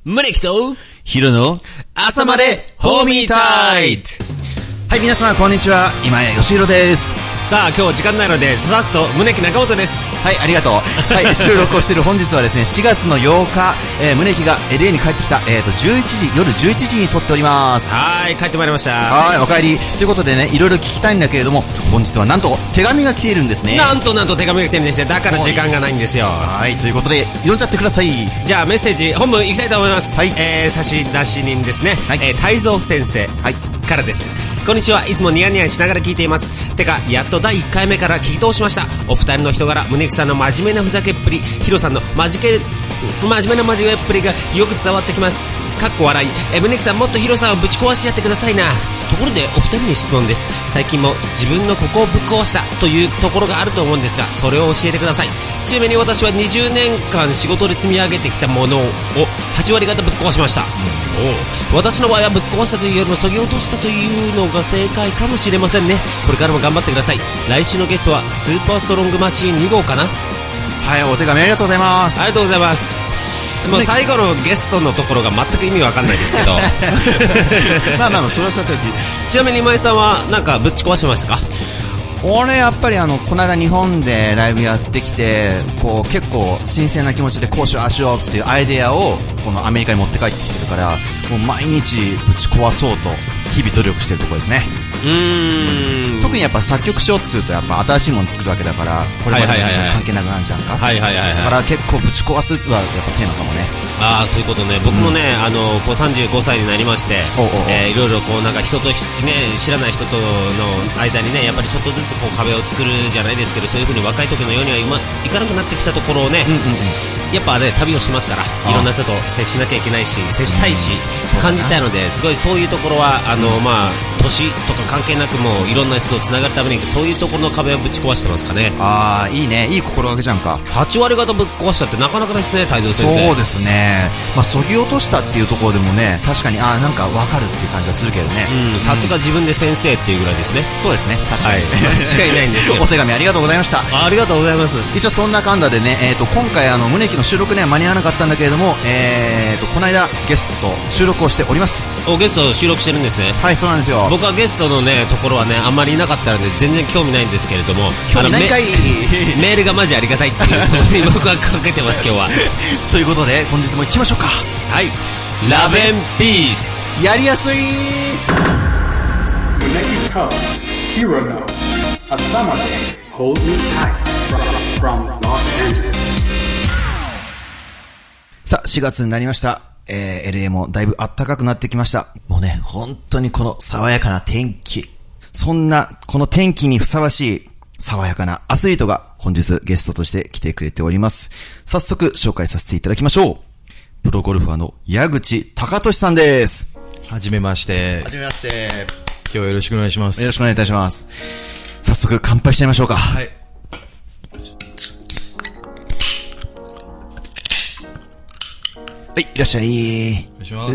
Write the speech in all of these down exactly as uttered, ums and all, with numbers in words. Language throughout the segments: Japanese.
宗木とヒロの朝までホーミータイム。 はい、皆様こんにちは。今やよしひろです。 さあ今日時間ないのでささっと宗木中本です。 はい、ありがとう。はい、収録をしている本日はですね、しがつのようか、えー、宗木が エルエー に帰ってきた、えーと、じゅういちじ、夜じゅういちじに撮っております。 はい、帰ってまいりました。 はい、お帰り。ということでね、いろいろ聞きたいんだけれども、本日はなんと手紙が来ているんですね。 なんとなんと手紙が来てるんですよ。だから時間がないんですよ。 はい、ということで、読んじゃってください。 じゃあメッセージ、本文いきたいと思います。 はい。 えー、差出人ですね。はい。えー、泰造先生。はい。からです。こんにちは。いつもニヤニヤしながら聞いています。てか、やっとだいいっかいめから聞き通しました。お二人の人柄、宗木さんの真面目なふざけっぷり、ヒロさんのまじけ、真面目な真面目っぷりがよく伝わってきます。かっこ笑い。え、宗木さんもっとヒロさんをぶち壊してやってくださいな。ところでお二人に質問です。最近も自分のここをぶっ壊したというところがあると思うんですが、それを教えてください。ちなみに私はにじゅうねんかん仕事で積み上げてきたものをはちわりがたぶっ壊しました。うん、お私の場合はぶっ壊したというよりも削ぎ落としたというのが正解かもしれませんね。これからも頑張ってください。来週のゲストはスーパーストロングマシーンにごうかな。 はい、お手紙ありがとうございます。 ありがとうございます。もう最後のゲストのところが全く意味わかんないですけどまあまあまあ、それはさておき。 ちなみに今井さんはなんかぶっち壊してましたか？ 俺やっぱりあのこの間日本でライブやってきて、こう結構新鮮な気持ちでこうしようああしようっていうアイデアをこのアメリカに持って帰ってきてるから、もう毎日ぶち壊そうと日々努力してるところですね。うーん、特にやっぱ作曲しようとするとやっぱ新しいもの作るわけだから、これまでの時間関係なくなるじゃんか。はいはいはいはい。だから結構ぶち壊すはやっぱテーマかもね。 ああ、そういうことね。僕もね、うん、あのこうさんじゅうごさいになりまして、おうおうおう、えー、いろいろこうなんか人とね、知らない人との間にね、やっぱりちょっとずつこう壁を作るじゃないですけど、そういう風に若い時のようには今いかなくなってきたところをね、うんうんうん、やっぱね旅をしますから、いろんな人と接しなきゃいけないし、接したいし、うん、感じたいので、すごいそういうところはあの、うん、まあ年とか関係なくもいろんな人とつながるためにそういうところの壁をぶち壊してますかね。 ああ、いいね、いい心がけじゃんか。 はちわりがたぶっ壊したってなかなかですね、泰造先生。 そうですね。まあ削ぎ落としたっていうところでもね、確かにああなんかわかるっていう感じはするけどね。 うん、さすが自分で先生っていうぐらいですね。 そうですね、確かに、はい、 間違いないんですよ。 お手紙ありがとうございました。 あ, ありがとうございます。 一応そんなかんだでね、えー、と今回あの宗木の収録ね間に合わなかったんだけれども、えー、とこの間ゲストと収録をしております。 お、ゲスト収録してるんですね。 はい、そうなんですよ。 僕はゲストのねところはねあんまりいなかったので全然興味ないんですけれども、 興味ないかいメールがマジありがたいっていうそこに僕はかけてます今日はということで本日も行きましょうか。 はい、ラベンピース。 やりやすい。さあしがつになりました。えー、エルエー もだいぶ暖かくなってきました。もうね、本当にこの爽やかな天気、そんなこの天気にふさわしい爽やかなアスリートが本日ゲストとして来てくれております。早速紹介させていただきましょう。プロゴルファーの矢口貴俊さんです。 はじめまして。 はじめまして。 今日はよろしくお願いします。 よろしくお願いいたします。早速乾杯しちゃいましょうか。はい。はい、いらっしゃい。 お願いします。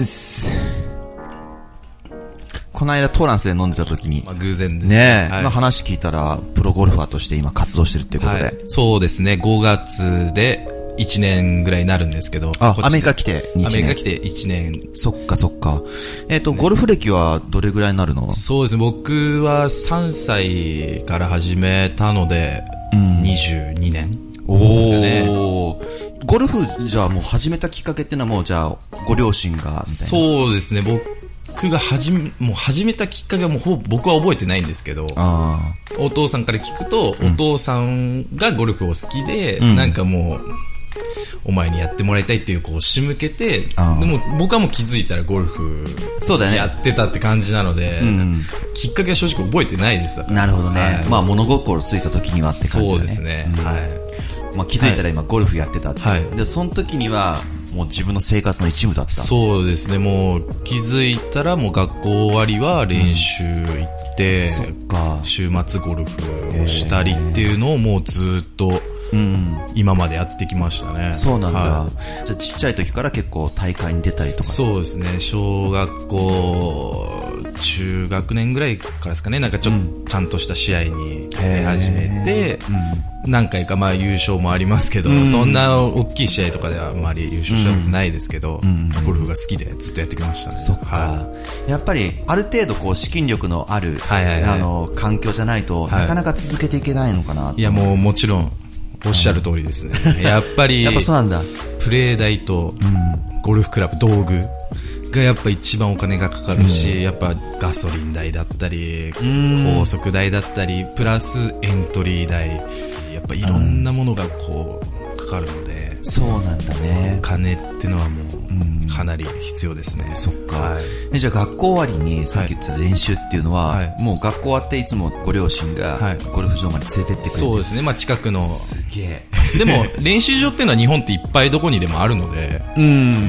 この間トーランスで飲んでた時に、 まあ、偶然ですねえ、はい、まあ、話聞いたらプロゴルファーとして今活動してるっていうことで、はい、 そうですね。ごがつでいちねんぐらいになるんですけど、 あ、アメリカ来ていちねん。アメリカ来ていちねん。 そっかそっか。えっ、ー、と、ね、ゴルフ歴はどれぐらいになるの？ そうですね。僕はさんさいから始めたので、うん、にじゅうにねん。 おー。ゴルフじゃあもう始めたきっかけっていうのはもうじゃあご両親がみたいな。 そうですね。僕が始め、もう始めたきっかけはもうほぼ僕は覚えてないんですけど、あお父さんから聞くと、うん、お父さんがゴルフを好きで、うん、なんかもうお前にやってもらいたいっていうこう仕向けて、でも僕はもう気づいたらゴルフやってたって感じなので、うん、きっかけは正直覚えてないです。 なるほどね、はい、まあ物心ついた時にはって感じだね。 そうですね、うん、はい。 まあ、気づいたら今ゴルフやってたって、はい、でその時にはもう自分の生活の一部だった。 そうですね。もう気づいたらもう学校終わりは練習行って、うん、そっか、週末ゴルフをしたりっていうのをもうずっとうん、今までやってきましたね。 そうなんだ、 はい、じゃあちっちゃい時から結構大会に出たりとか。 そうですね。小学校中学年ぐらいからですかね、なんかちょっとちゃんとした試合に出始めて、うん、何回かまあ優勝もありますけど、うん、そんな大きい試合とかではあまり優勝したことないですけど、うん、ゴルフが好きでずっとやってきましたね。 そっか、はい、やっぱりある程度こう資金力のある、はいはいはい、あの環境じゃないと、はい、なかなか続けていけないのかな。 いやもうもちろんおっしゃる通りですね。やっぱりやっぱそうなんだ。 プレー代とゴルフクラブ道具がやっぱ一番お金がかかるし、うん、やっぱガソリン代だったり高速代だったりプラスエントリー代、やっぱいろんなものがこうかかるので、 うん、そうなんだね。 お金ってのはもうかなり必要ですね。 うん、そっか、はい、えじゃあ学校終わりにさっき言ってた練習っていうのは、はい、もう学校終わっていつもご両親がゴルフ場まで連れてってくれて、はい、 そうですね、まあ近くの。 すげえ。 でも練習場っていうのは日本っていっぱいどこにでもあるので、うん、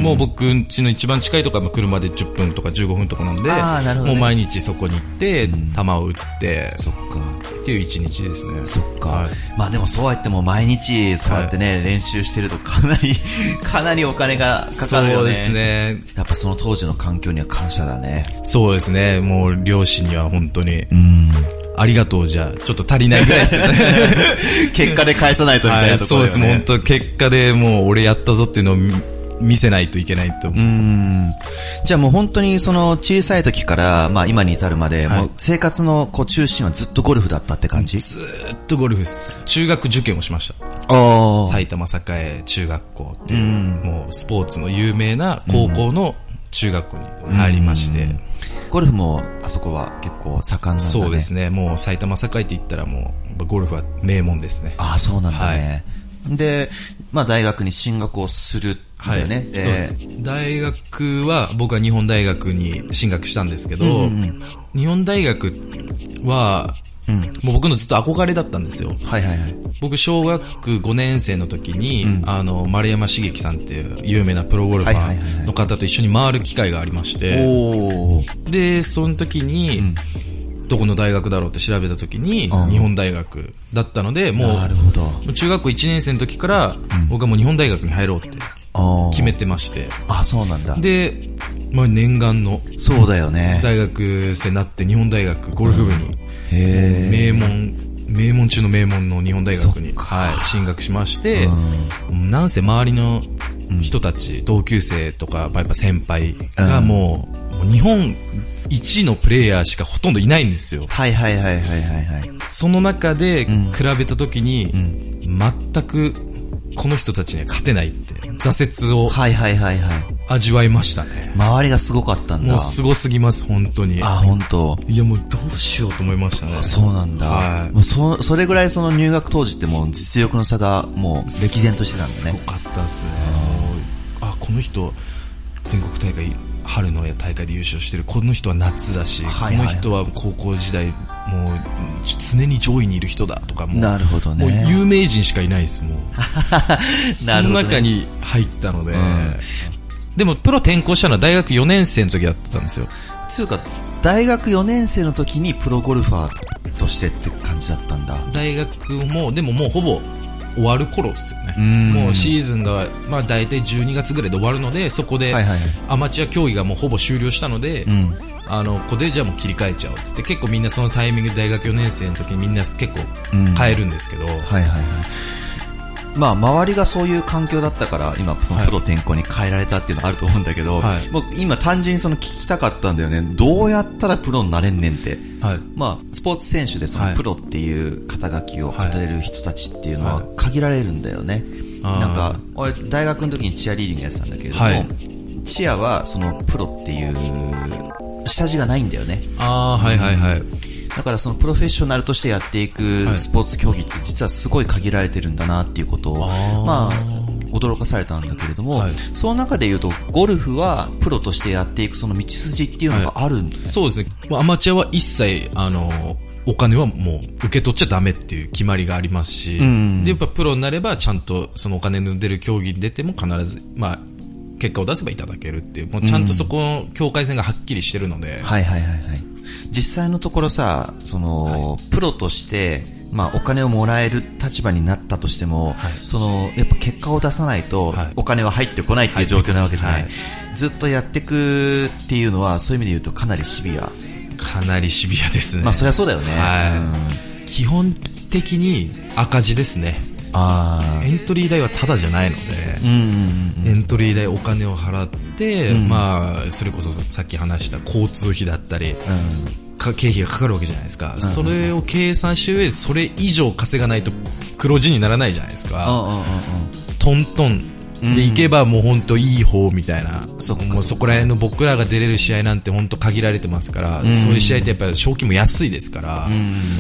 もう僕ん家の一番近いところは車でじゅっぷんとかじゅうごふんとかなんで、あ、なるほどね、もう毎日そこに行って球を打って、うん、そっかっていう一日ですね。 そっか、はい、まあでもそうやっても毎日そうやってね、はい、練習してるとかなりかなりお金がかかるよね。 そうですね。 やっぱその当時の環境には感謝だね。 そうですね。もう両親には本当に、うん、ありがとうじゃちょっと足りないぐらいですよね。 結果で返さないとみたいなところ、ね、はい、そうです。もう本当結果でもう俺やったぞっていうのを見せないといけないと思う。うーん。 じゃあもう本当にその小さい時からまあ今に至るまで、はい、もう生活のこう中心はずっとゴルフだったって感じ？ ずーっとゴルフです。中学受験をしました。ああ。埼玉栄中学校っていう、うん、もうスポーツの有名な高校の中学校に入りまして、うん、 ゴルフもあそこは結構盛んなんだね。 そうですね。もう埼玉栄って言ったらもうゴルフは名門ですね。 ああ、そうなんだね。はい、で、まあ大学に進学をする。だよね。はい、そうです。 大学は、僕は日本大学に進学したんですけど、うんうん、日本大学は、うん、もう僕のずっと憧れだったんですよ。はいはいはい。僕、小学ごねん生の時に、うん、あの、丸山茂樹さんっていう有名なプロゴルファーの方と一緒に回る機会がありまして、で、その時に、うん、どこの大学だろうって調べた時に、日本大学だったので、もう、なるほど。中学校いちねん生の時から、僕はもう日本大学に入ろうって。決めてまして。 あ、そうなんだ。 で、まあ、念願の。 そうだよね。 大学生になって日本大学ゴルフ部に。うん、へ名門、名門中の名門の日本大学に、はい、進学しまして、うん、なんせ周りの人たち、うん、同級生とか、やっぱ先輩がもう、うん、もう日本一のプレイヤーしかほとんどいないんですよ。 はいはいはいはいはいはい。 その中で比べたときに、うん、全くこの人たちには勝てないって挫折をはいはいはいはい味わいましたね。 周りがすごかったんだ。 もうすごすぎます本当に。 あ、本当。 いやもうどうしようと思いましたね。 そうなんだ。はい。もうそそれぐらいその入学当時ってもう実力の差がもう歴然としてたんだね。 すごかったですね。あ、この人全国大会春の大会で優勝してる。この人は夏だし、はいはいはい、この人は高校時代もう常に上位にいる人だとかもう、 なるほどね、 もう有名人しかいないですもう。その中に入ったので、うん、でもプロ転向したのは大学よねん生の時だったんですよ。 つうか大学よねん生の時にプロゴルファーとしてって感じだったんだ。 大学もでももうほぼ終わる頃ですよね。うもうシーズンがまあ大体じゅうにがつぐらいで終わるので、そこでアマチュア競技がもうほぼ終了したので、うん、あのここでじゃあもう切り替えちゃおうっつって、結構みんなそのタイミングで大学よねん生の時にみんな結構変えるんですけど、うん、はいはいはい。 まあ周りがそういう環境だったから今そのプロ転向に変えられたっていうのはあると思うんだけど、はい、もう今単純にその聞きたかったんだよね。どうやったらプロになれんねんって。はい、まあスポーツ選手でそのプロっていう肩書きを語れる人たちっていうのは限られるんだよね。はい、なんか俺大学の時にチアリーディングやってたんだけれども、はい、チアはそのプロっていう下地がないんだよね。 ああ、はいはいはい。 だからそのプロフェッショナルとしてやっていくスポーツ競技って実はすごい限られてるんだなっていうことを、まあ驚かされたんだけれども、はい、その中で言うとゴルフはプロとしてやっていくその道筋っていうのがあるんです、ね。はい、 そうですね。アマチュアは一切あのお金はもう受け取っちゃダメっていう決まりがありますし、うん、でやっぱプロになればちゃんとそのお金の出る競技に出ても必ずまあ結果を出せばいただけるっていう、もうちゃんとそこの境界線がはっきりしてるので、うん、はいはいはいはい。 実際のところさ、その、はい、プロとして、まあお金をもらえる立場になったとしても、はい、その、やっぱ結果を出さないと、お金は入ってこないっていう状況なわけじゃない。はい、ずっとやっていくっていうのは、そういう意味で言うとかなりシビアかなりシビアですね。 まあそりゃそうだよね。 はい。基本的に赤字ですね。あエントリー代はタダじゃないので、うんうんうん、エントリー代お金を払って、うん、まあそれこそさっき話した交通費だったり、うん、か経費がかかるわけじゃないですか、うん、それを計算した上でそれ以上稼がないと黒字にならないじゃないですか、うんうんうん、トントンで行けばもう本当いい方みたいな、うん、そ, もうそこら辺の僕らが出れる試合なんて本当限られてますから、うん、そういう試合ってやっぱり賞金も安いですから、うん、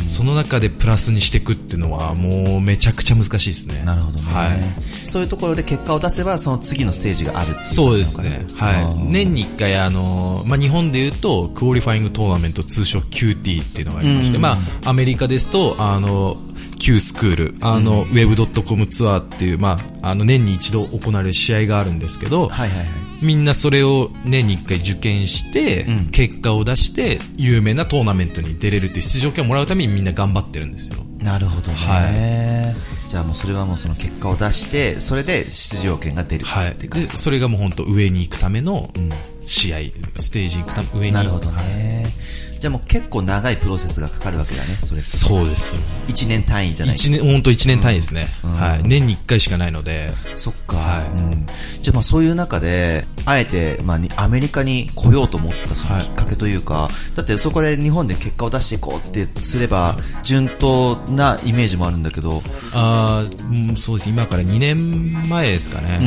その中でプラスにしていくっていうのはもうめちゃくちゃ難しいですね。 なるほどね、はい、そういうところで結果を出せばその次のステージがあるっていう、 そうですね、はい、年にいっかいあの、まあ、日本でいうとクオリファイングトーナメント通称 キューティー っていうのがありまして、うん、まあアメリカですとあのQ スクール、あの、うん、ウェブドットコム ツアーっていう、まあ、あの、年に一度行われる試合があるんですけど、はいはいはい、みんなそれを年に一回受験して、うん、結果を出して、有名なトーナメントに出れるっていう出場権をもらうためにみんな頑張ってるんですよ。 なるほどね。はい。じゃあもうそれはもうその結果を出して、それで出場権が出る。 はい。で、それがもう本当上に行くための試合、うん、ステージに行くため、上に行く。 なるほどね。はいじゃあもう結構長いプロセスがかかるわけだね、それ。 そうです。 一年単位じゃない。 一年、本当一年単位ですね、うん。はい。年に一回しかないので。 そっか。はい。うん、じゃあまあそういう中で、あえて、まあアメリカに来ようと思ったそのきっかけというか、はい、だってそこで日本で結果を出していこうってすれば、順当なイメージもあるんだけど。 ああ、うん、そうです。今からにねんまえですかね。うん、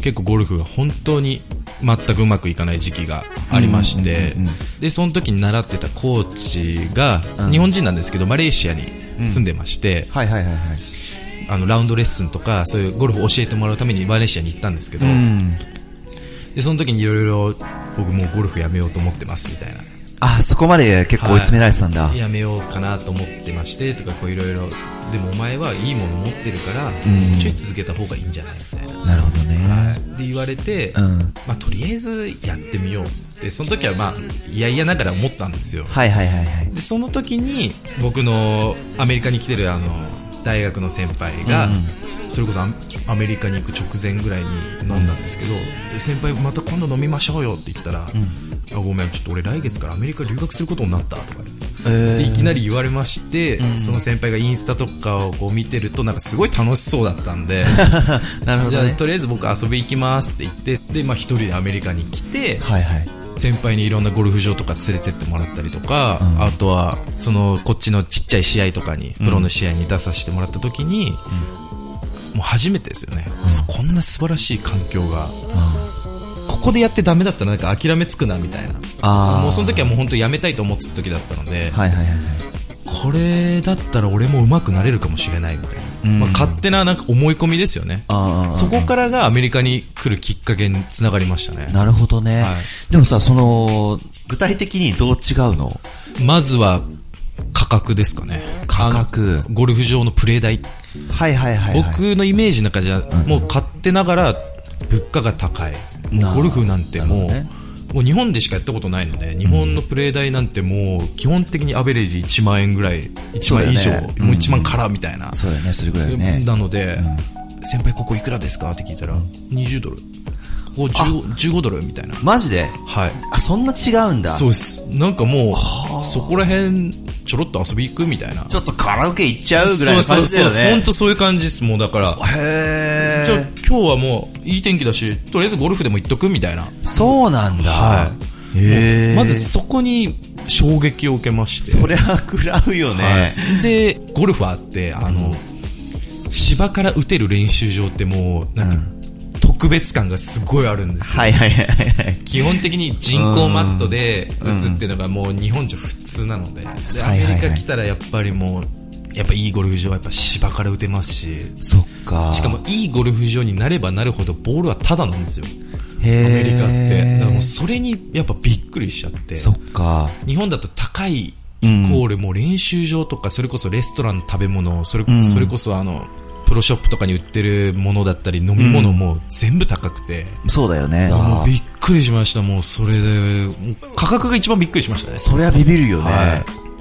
結構ゴルフが本当に、全くうまくいかない時期がありまして、うんうんうんうん、でその時に習ってたコーチが、うん、日本人なんですけどマレーシアに住んでまして、うん、はいはいはいはい、あのラウンドレッスンとかそういうゴルフを教えてもらうためにマレーシアに行ったんですけど、うん、でその時にいろいろ僕もうゴルフやめようと思ってますみたいな。 あ、そこまで結構追い詰められてたんだ。 はい、やめようかなと思ってましてとかこういろいろ。でもお前はいいもの持ってるから、うん、ちょい続けた方がいいんじゃないみたいな。 なるほどね。 はい、で言われて、うん、まあとりあえずやってみよう。でその時はまあいやいやながら思ったんですよ。はいはいはいはい。でその時に僕のアメリカに来てるあの大学の先輩が、うん、それこそアメリカに行く直前ぐらいに飲んだんですけど、うん、先輩また今度飲みましょうよって言ったら、うん、あごめんちょっと俺来月からアメリカ留学することになったとか。えー、でいきなり言われまして、うん、その先輩がインスタとかをこう見てるとなんかすごい楽しそうだったんでなるほど、ね、じゃあとりあえず僕遊び行きますって言ってで、まあ、一人でアメリカに来て、はいはい、先輩にいろんなゴルフ場とか連れてってもらったりとか、うん、あとはそのこっちのちっちゃい試合とかにプロの試合に出させてもらった時に、うん、もう初めてですよね、うん、こんな素晴らしい環境が、うんここでやってダメだったらなんか諦めつくなみたいな。あもうその時はもう本当やめたいと思ってた時だったので、はいはいはいはい、これだったら俺も上手くなれるかもしれないみたいな、うんまあ、勝手ななんか思い込みですよね。あそこからがアメリカに来るきっかけにつながりましたね。 なるほどね、はい、でもさその具体的にどう違うの？ まずは価格ですかね。 価格ゴルフ場のプレー代、 はいはいはいはい、 僕のイメージの中じゃ、うん、もう勝手ながら物価が高い。ゴルフなんてもう、ね、もう日本でしかやったことないので日本のプレー代なんてもう基本的にアベレージいちまんえんぐらいいちまん以上、ね、もういちまんからみたいな、 そうだねそれぐらいね。 なので、うん、先輩ここいくらですかって聞いたら、うん、にじゅうドルここ じゅうご, じゅうごドルみたいな。 マジで？ はい。 あそんな違うんだ。 そうです。なんかもうそこら辺ちょろっと遊び行くみたいな。 ちょっとカラオケ行っちゃうぐらいの感じだよね。そうそうそう。本当そういう感じです。もうだから。へー。じゃあ今日はもういい天気だし、とりあえずゴルフでも行っとくみたいな。 そうなんだ。 はい。へー。まずそこに衝撃を受けまして。 そりゃ食らうよね。 はい、で、ゴルファーってあの、うん、芝から打てる練習場ってもうなんか、うん特別感がすごいあるんですよ。はいはいはいはい。基本的に人工マットで打つっていうのがもう日本じゃ普通なので、でアメリカ来たらやっぱりもうやっぱいいゴルフ場はやっぱ芝から打てますし、 そっか。 しかもいいゴルフ場になればなるほどボールはタダなんですよ。へー。アメリカって。だからもうそれにやっぱびっくりしちゃって。 そっか。 日本だと高いイコールもう練習場とかそれこそレストランの食べ物、それこそ、それこそあのプロショップとかに売ってるものだったり飲み物も全部高くて、 うん、そうだよね。 もうびっくりしました。もうそれで価格が一番びっくりしましたね。 それはビビるよね、はい、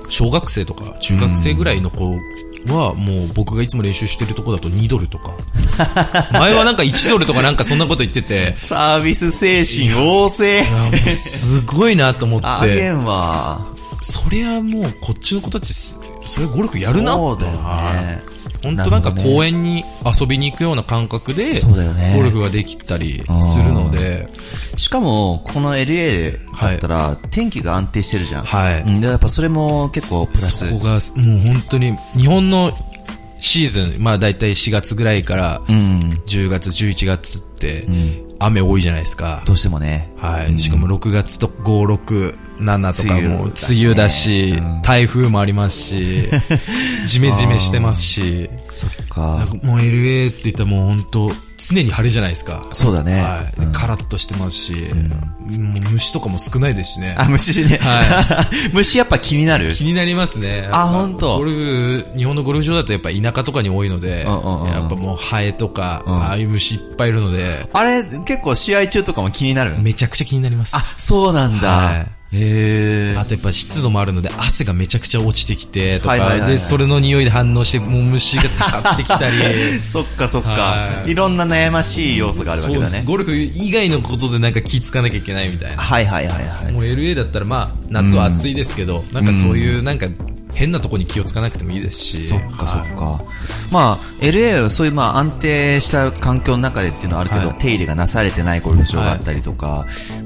小学生とか中学生ぐらいの子はもう僕がいつも練習してるとこだとにドルとか前はなんかいちドルとかなんかそんなこと言っててサービス精神旺盛すごいなと思ってあげんわそりゃもうこっちの子たちそれゴルフやるなってそうだよね本当なんか公園に遊びに行くような感覚でそうだよねゴルフができたりするのでしかもこの エルエー だったら天気が安定してるじゃんはいでやっぱそれも結構プラスそこがもう本当に日本のシーズンまあだいたいしがつぐらいからじゅうがつじゅういちがつって雨多いじゃないですかどうしてもねはいしかもろくがつとご、ろく、しちとかも梅雨だし台風もありますしジメジメしてますしそっかもう エルエー って言ったらもう本当常に晴れじゃないですかそうだね、 はい、カラッとしてますし、うん、もう虫とかも少ないですしねあ虫ね、 はい、 虫やっぱ気になる気になりますねあ本当ゴルフ日本のゴルフ場だとやっぱ田舎とかに多いので、うんうんうん、やっぱもうハエとか、うん、ああいう虫いっぱいいるのであれ結構試合中とかも気になるめちゃくちゃ気になりますあそうなんだ、はいへーあとやっぱ湿度もあるので汗がめちゃくちゃ落ちてきてとか、はいはいはいはい、でそれの匂いで反応してもう虫がたかってきたりそっかそっか、はい、いろんな悩ましい要素があるわけだねそうですゴルフ以外のことでなんか気ぃつかなきゃいけないみたいなはいはいはいはいもう エルエー だったらまあ夏は暑いですけど、うん、なんかそういうなんか変なとこに気をつかなくてもいいですしそっかそっか、はい、まあ エルエー はそういうまあ安定した環境の中でっていうのはあるけど、はい、手入れがなされてないゴルフ場があったりとか、はい、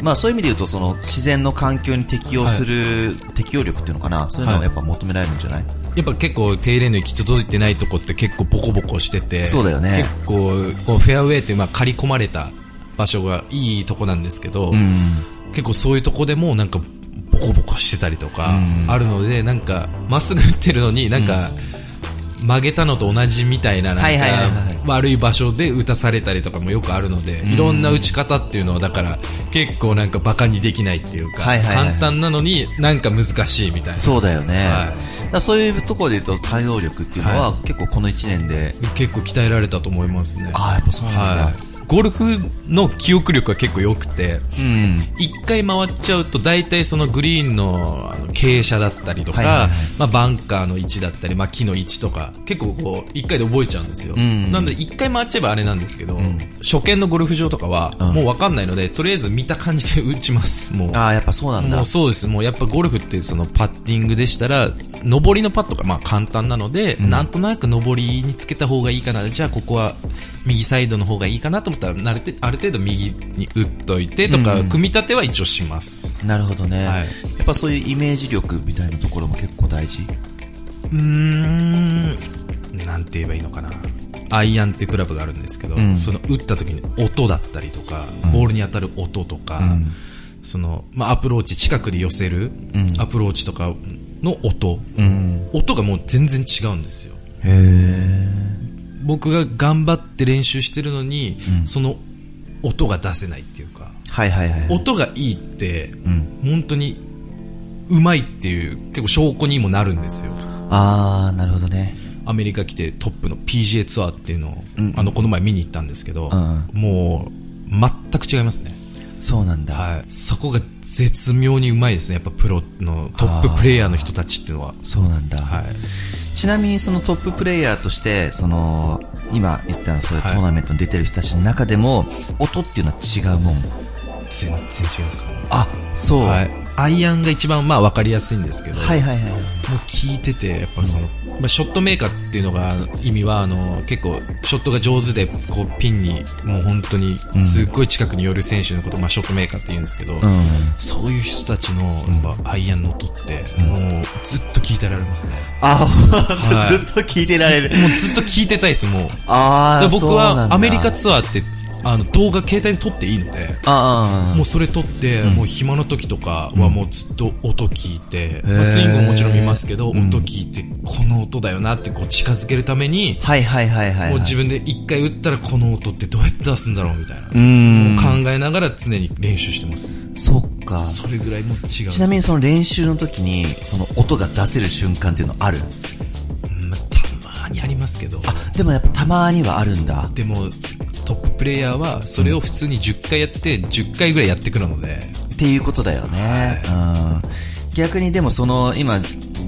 まあそういう意味で言うとその自然の環境に適応する、はい、適応力っていうのかなそういうのはやっぱ求められるんじゃない、はい、 やっぱ結構手入れの行き届いてないとこって結構ボコボコしててそうだよね結構こうフェアウェイってまあ刈り込まれた場所がいいとこなんですけど、うん、結構そういうとこでもなんかボコボコしてたりとかあるのでなんかまっすぐ打ってるのになんか曲げたのと同じみたいななんか悪い場所で打たされたりとかもよくあるのでいろんな打ち方っていうのはだから結構なんかバカにできないっていうか簡単なのになんか難しいみたいなそうだよね、はい、だそういうところで言うと対応力っていうのは結構このいちねんで結構鍛えられたと思いますねああやっぱそうなんだ、はいゴルフの記憶力が結構良くて、うん、一回回っちゃうと大体そのグリーンの傾斜だったりとか、はいはいはいまあ、バンカーの位置だったり、まあ、木の位置とか結構こう一回で覚えちゃうんですよ、うん、なので一回回っちゃえばあれなんですけど、うん、初見のゴルフ場とかはもう分かんないので、うん、とりあえず見た感じで打ちますもうああやっぱそうなんだもうそうですもうやっぱゴルフってそのパッティングでしたら上りのパットがまあ簡単なので、うん、なんとなく上りにつけた方がいいかなじゃあここは右サイドの方がいいかなと思ったら慣れてある程度右に打っといてとか、うん、組み立ては一応しますなるほどね、はい、やっぱそういうイメージ力みたいなところも結構大事うーんなんて言えばいいのかなアイアンってクラブがあるんですけど、うん、その打った時に音だったりとか、うん、ボールに当たる音とか、うん、そのまあ、アプローチ近くで寄せる、うん、アプローチとかの音、うん、音がもう全然違うんですよへー僕が頑張って練習してるのに、うん、その音が出せないっていうか、 はいはいはいはい、 音がいいって、うん、本当にうまいっていう結構証拠にもなるんですよあーなるほどねアメリカ来てトップの ピージーエー ツアーっていうのを、うん、あのこの前見に行ったんですけど、うん、もう全く違いますねそうなんだ、 はい、そこが絶妙にうまいですねやっぱプロのトッププレイヤーの人たちっていうのはそうなんだ、 はいちなみにそのトッププレイヤーとしてその今言ったそういうトーナメントに出てる人たちの中でも、はい、音っていうのは違うもん全然違いますもんあそう、はい、 アイアンが一番まあ分かりやすいんですけど、 はいはいはい、 もう聞いててやっぱその、うんまあ、ショットメーカーっていうのが意味はあの結構ショットが上手でこうピンにもう本当にすっごい近くに寄る選手のことを、まあ、ショットメーカーって言うんですけど、うん、そういう人たちのやっぱアイアンの音ってもうずっと聞いてられますね、 あ、はい、ずっと聞いてられるもうずっと聞いてたいですもうあ僕はアメリカツアーってあの動画携帯で撮っていいのであもうそれ撮って、うん、もう暇の時とかはもうずっと音聞いて、うんまあ、スイングももちろん見ますけど、うん、音聞いてこの音だよなってこう近づけるためにはいはいはいはい、はい、 もう自分で一回打ったらこの音ってどうやって出すんだろうみたいなうん考えながら常に練習してます、ね、 そっかそれぐらいも違う。 ちなみにその練習の時にその音が出せる瞬間っていうのある？ まあ、たまにありますけどあでもやっぱたまにはあるんだ。 でもトッププレイヤーはそれを普通にじゅっかいやってじゅっかいぐらいやってくるのでっていうことだよね、はい、うん、逆にでもその今じ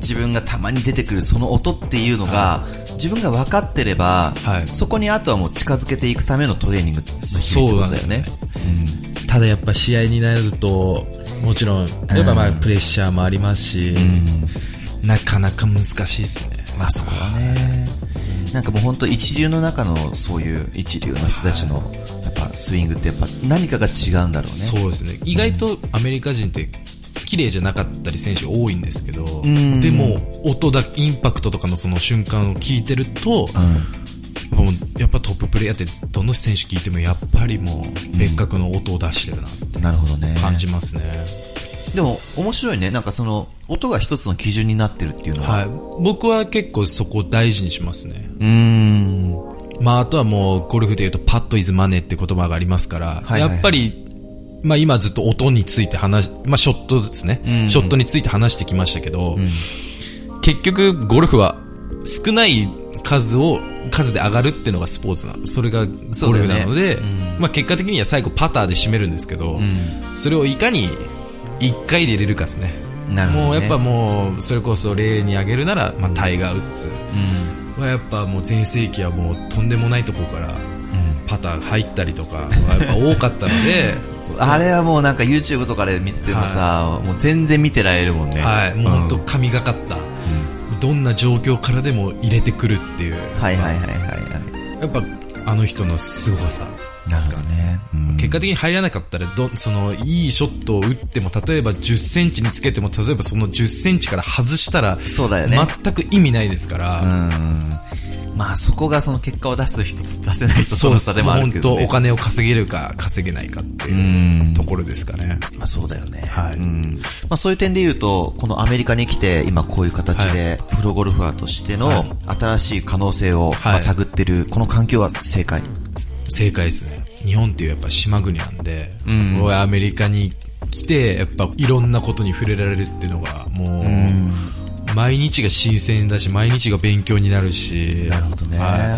自分がたまに出てくるその音っていうのが、はい、自分が分かってれば、はい、そこにあとはもう近づけていくためのトレーニングの日々ってことだよね。 うん、ただやっぱ試合になるともちろんやっぱまあプレッシャーもありますし、うん、なかなか難しいですね。 まあそこはね、なんかもう本当一流の中のそういう一流の人たちのやっぱスイングってやっぱ何かが違うんだろうね。 そうですね。意外とアメリカ人って綺麗じゃなかったり選手多いんですけど、でも音だインパクトとかのその瞬間を聞いてると、うん、やっぱトッププレーヤーってどの選手聞いてもやっぱりもう別格の音を出してるなって感じますね。 でも面白いね。なんかその音が一つの基準になってるっていうのは、はい、 僕は結構そこを大事にしますね。うーん。まああとはもうゴルフで言うとパットイズマネーって言葉がありますから、はいはいはい、やっぱりまあ今ずっと音について話、まあショットですね、うんうん、ショットについて話してきましたけど、うん、結局ゴルフは少ない数を数で上がるっていうのがスポーツな、それがゴルフなので、ね、うん、まあ結果的には最後パターで締めるんですけど、うん、それをいかに一回で入れるかですね。なるほどね。もうやっぱもうそれこそ例に挙げるなら、まあタイガー・ウッズはやっぱもう全盛期はもうとんでもないところからパター入ったりとかはやっぱ多かったのであれはもうなんか YouTube とかで見ててもさ、はい、もう全然見てられるもんね。 はい、もう本当神がかった、うん、どんな状況からでも入れてくるっていう。はいはいはいはいはい。やっぱあの人の凄さですかね。うん、結果的に入らなかったらどそのいいショットを打っても例えばじゅっセンチにつけても例えばそのじゅっセンチから外したらそうだよね、全く意味ないですから。うん、 まあそこがその結果を出す人と出せない人との差でもあるけどね。 本当お金を稼げるか稼げないかっていうところですかね。 まあそうだよね。はい。うん、まあそういう点で言うとこのアメリカに来て今こういう形でプロゴルファーとしての新しい可能性をまあ探ってるこの環境は正解。 正解ですね。日本っていうやっぱ島国なんで、うん、アメリカに来てやっぱいろんなことに触れられるっていうのがもう、うん、毎日が新鮮だし毎日が勉強になるし。 なるほどね、 はい、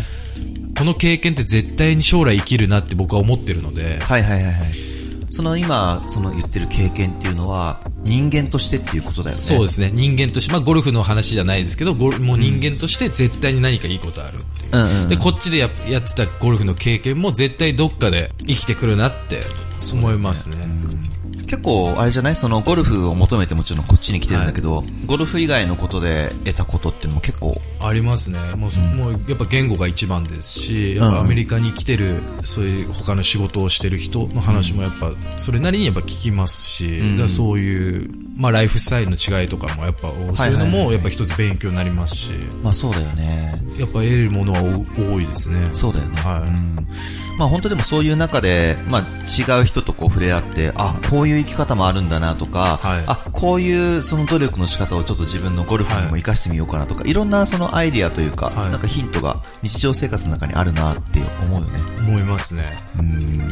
この経験って絶対に将来生きるなって僕は思ってるので。 はいはいはいはい。その今その言ってる経験っていうのは人間としてっていうことだよね。 そうですね。人間として、まあゴルフの話じゃないですけど、ゴルもう人間として絶対に何かいいことあるっていう、うんうんうん、でこっちで や, やってたゴルフの経験も絶対どっかで生きてくるなって思いますね。 結構あれじゃない、そのゴルフを求めてもちろんこっちに来てるんだけど、はい、ゴルフ以外のことで得たことっていうのも結構ありますね。もう、うん、もうやっぱ言語が一番ですし、やっぱアメリカに来てるそういう他の仕事をしてる人の話もやっぱそれなりにやっぱ聞きますし、うん、だそういうまあライフスタイルの違いとかもやっぱそういうのもやっぱ一つ勉強になりますし、 まあそうだよね。 やっぱ得れるものは多いですね。 そうだよね。はい。うん、まあ本当でもそういう中でまあ違う人とこう触れ合って、あ、こういう生き方もあるんだなとか、はい、あ、こういうその努力の仕方をちょっと自分のゴルフにも活かしてみようかなとか、はい、いろんなそのアイディアというか、はい、なんかヒントが日常生活の中にあるなって思うよね。 思いますね。うん。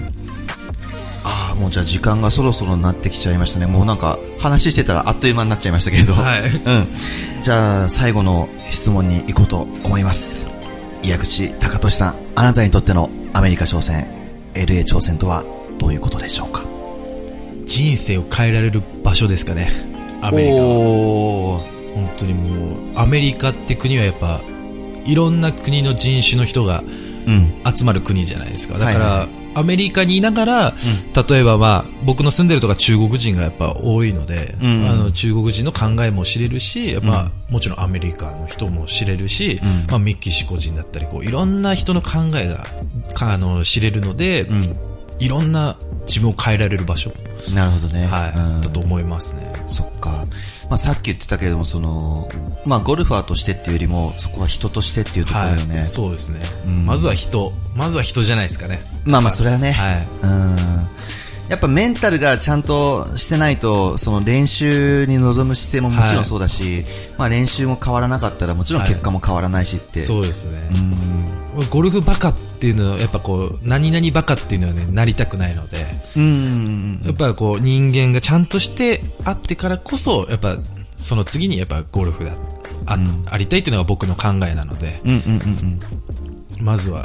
ああ、もうじゃあ時間がそろそろなってきちゃいましたね。もうなんか話してたらあっという間になっちゃいましたけど、はい、うん。じゃあ最後の質問に行こうと思います。矢口貴俊さん、あなたにとってのアメリカ挑戦、エルエー 挑戦とはどういうことでしょうか？ 人生を変えられる場所ですかね。アメリカは本当にもうアメリカって国はやっぱいろんな国の人種の人が集まる国じゃないですか。だから、はいはい、アメリカにいながら、うん、例えばまあ僕の住んでるとか中国人がやっぱ多いので、うん、あの中国人の考えも知れるし、やっぱ、うん、もちろんアメリカの人も知れるし、うん、まあメキシコ人だったりこういろんな人の考えがあの知れるので、うん、いろんな自分を変えられる場所。 なるほどね。 はい。うん、だと思いますね。 そっか。まあさっき言ってたけれども、その、まあゴルファーとしてっていうよりも、そこは人としてっていうところだよね。はい、 そうですね、うん。まずは人。まずは人じゃないですかね。 まあまあそれはね。はい。うん。やっぱメンタルがちゃんとしてないと、その練習に臨む姿勢ももちろんそうだし、はい、まあ練習も変わらなかったらもちろん結果も変わらないしって。はい、 そうですね。うん。ゴルフバカっていうのはやっぱこう何々バカっていうのはねなりたくないので、うん。やっぱこう人間がちゃんとしてあってからこそやっぱその次にやっぱゴルフだ あ,、うん、ありたいっていうのが僕の考えなので、うんうんうんうん、まずは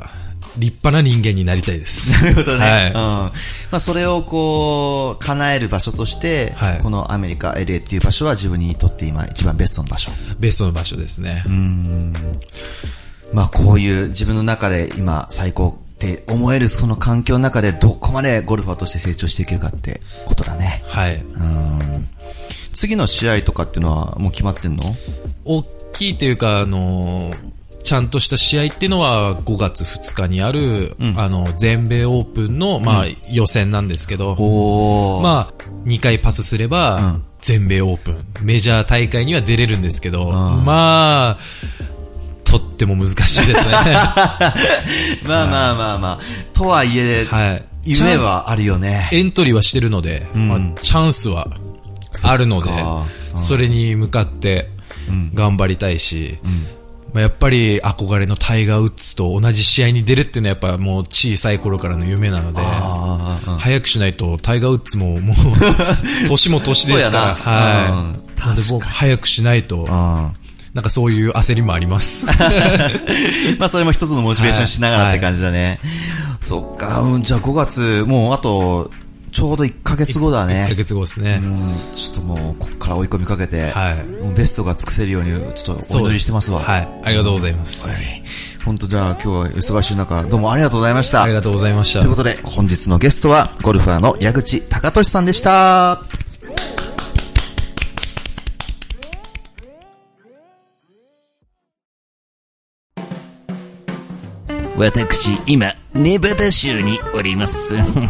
立派な人間になりたいです。 なるほどね。 はい。うん。 まあそれをこう、叶える場所として、はい、このアメリカ エルエー っていう場所は自分にとって今一番ベストの場所。 ベストの場所ですね。 うーん。まあこういう自分の中で今最高って思えるその環境の中でどこまでゴルファーとして成長していけるかってことだね。 はい。 うん。次の試合とかっていうのはもう決まってんの？ 大きいというか、あのー、ちゃんとした試合っていうのはごがつふつかにある、うん、あの、全米オープンの、まあ、うん、予選なんですけど、まあ、にかいパスすれば、うん、全米オープン、メジャー大会には出れるんですけど、うん、まあ、とっても難しいですね。 まあまあまあまあ、とはいえ、はい、夢はあるよね。 エントリーはしてるので、うんまあ、チャンスはあるので、そ, それに向かって頑張りたいし、うんうんまあ、やっぱり憧れのタイガー・ウッズと同じ試合に出るっていうのはやっぱもう小さい頃からの夢なので、早くしないとタイガー・ウッズももう、年も年ですから、はい。確かに早くしないと、なんかそういう焦りもあります。 まあそれも一つのモチベーションしながらって感じだね。はいはい、そっか、うん、じゃあごがつ、もうあと、ちょうどいっかげつごだね。 いっかげつごですね。 うん、ちょっともう、こっから追い込みかけて、はい、もうベストが尽くせるように、ちょっとお祈りしてますわ。 はい。ありがとうございます。はい。 本当じゃあ今日は忙しい中、どうもありがとうございました。 ありがとうございました。 ということで、本日のゲストは、ゴルファーの矢口貴俊さんでした。 私、今、ネバダ州におります。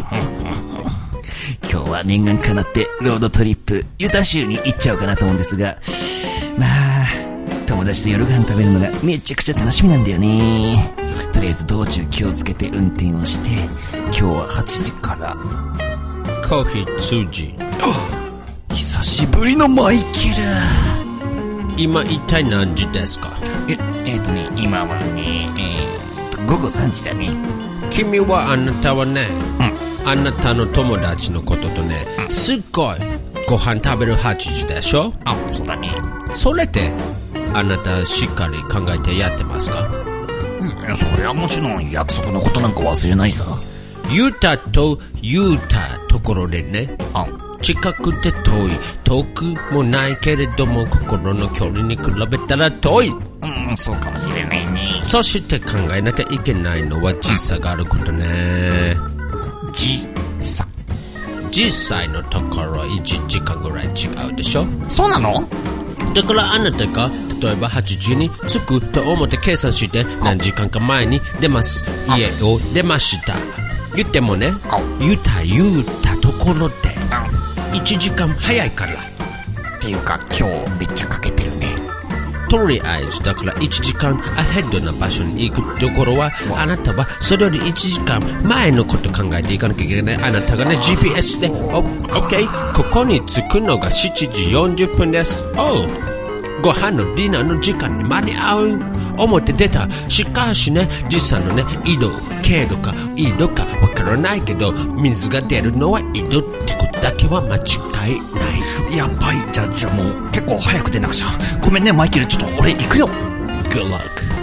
今日は念願かなってロードトリップ、ユタ州に行っちゃおうかなと思うんですが、まあ、友達と夜ご飯食べるのがめちゃくちゃ楽しみなんだよね。とりあえず道中気をつけて運転をして、今日ははちじから。 コーヒーツージ。 久しぶりのマイケル。 今一体何時ですか？ え、えーとね、今はね、えー、ごごさんじだね。 君はあなたはね、うん、あなたの友達のこととね、うん、すっごいご飯食べるはちじでしょ？ あ、そうだね。 それってあなたしっかり考えてやってますか？ うん、それはもちろん約束のことなんか忘れないさ。 ユタとユタところでね、あ、近くて遠い、遠くもないけれども心の距離に比べたら遠い。 うん、そうかもしれないね。 そして考えなきゃいけないのは時差があることね。 時差。 実際のところいちじかんぐらい違うでしょ？ そうなの？ だからあなたが例えばはちじに着くと思って計算して何時間か前に出ます。家を出ました。言ってもね、ゆたゆたところでいちじかん早いから。 っていうか今日めっちゃかけてるね。 とりあえずだからいちじかんアヘッドな場所に行くところは、あなたはそれよりいちじかん前のこと考えていかなきゃいけない。あなたがね ジーピーエス で、オッケー、ここに着くのがしちじよんじゅっぷんです。おう、ご飯のディナーの時間に間に合う思って出た。しかしね、実際のね、緯度、経度か緯度かわからないけど、水が出るのは緯度ってことだけは間違いない。 やばい。じゃあ、じゃあもう結構早く出なくちゃ。ごめんね、マイケル。ちょっと俺行くよ。 Good luck。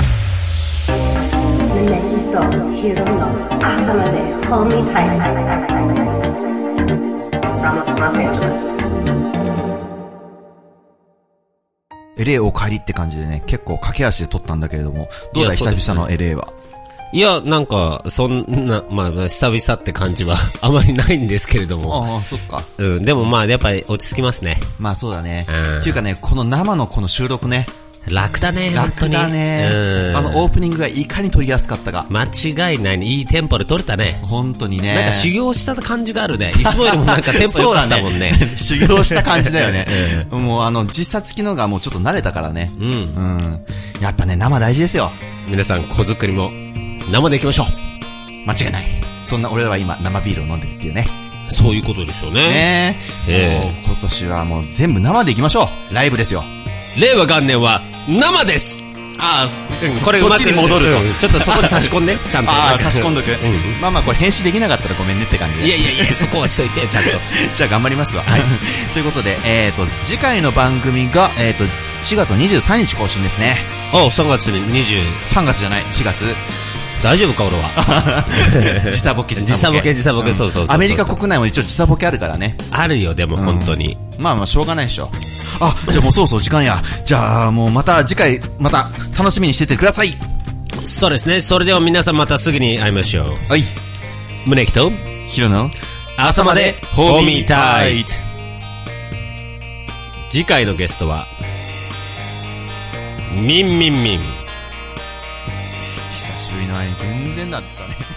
Hold me tight. From Los Angeles。 エルエー お帰りって感じでね、結構駆け足で撮ったんだけれども、どうだい久々の エルエー は。 いや、なんか、そんな、まあ、久々って感じはあまりないんですけれども。 ああ、そっか。 うん、でもまあ、やっぱり落ち着きますね。 まあそうだね。うん。っていうかね、この生のこの収録ね。 楽だね、本当に。 楽だね。うん。あの、オープニングがいかに撮りやすかったか。 間違いないね。いいテンポで撮れたね。 本当にね。 なんか修行した感じがあるね。いつもよりもなんかテンポ良かったもんね。 ね修行した感じだよね。うん、もうあの、実際付きのがもうちょっと慣れたからね。うん。うん。やっぱね、生大事ですよ。 皆さん、子作りも生でいきましょう。 間違いない。そんな俺らは今、生ビールを飲んでるっていうね。 そういうことでしょうね。 ねえ。もう今年はもう全部生でいきましょう。ライブですよ。 令和元年は生です。 ああ、 うん、これうまくそっちに戻ると、 うん、ちょっとそこで差し込んでちゃんと。 ああ、差し込んどく、うん、まあまあこれ編集できなかったらごめんねって感じで。 いやいやいや、そこはしといてちゃんと。 じゃあ頑張りますわ。はい。ということで、えっ、ー、と次回の番組がえっ、ー、としがつのにじゅうさんにち更新ですね。 お、さんがつににじゅうさんがつじゃないしがつ大丈夫か俺は。 時差ボケ、 時差ボケ、時差ボケ、そうそうそう。 アメリカ国内も一応時差ボケあるからね。 あるよ、でも本当に。 まあまあ、しょうがないでしょ。あ、じゃあもうそろそろ時間や。じゃあもうまた次回、また楽しみにしててください。 そうですね。それでは皆さんまたすぐに会いましょう。 はい。 宗木と、 ヒロの朝までホーミータイト。次回のゲストは、ミンミンミン。 久しぶりの前に全然だったね。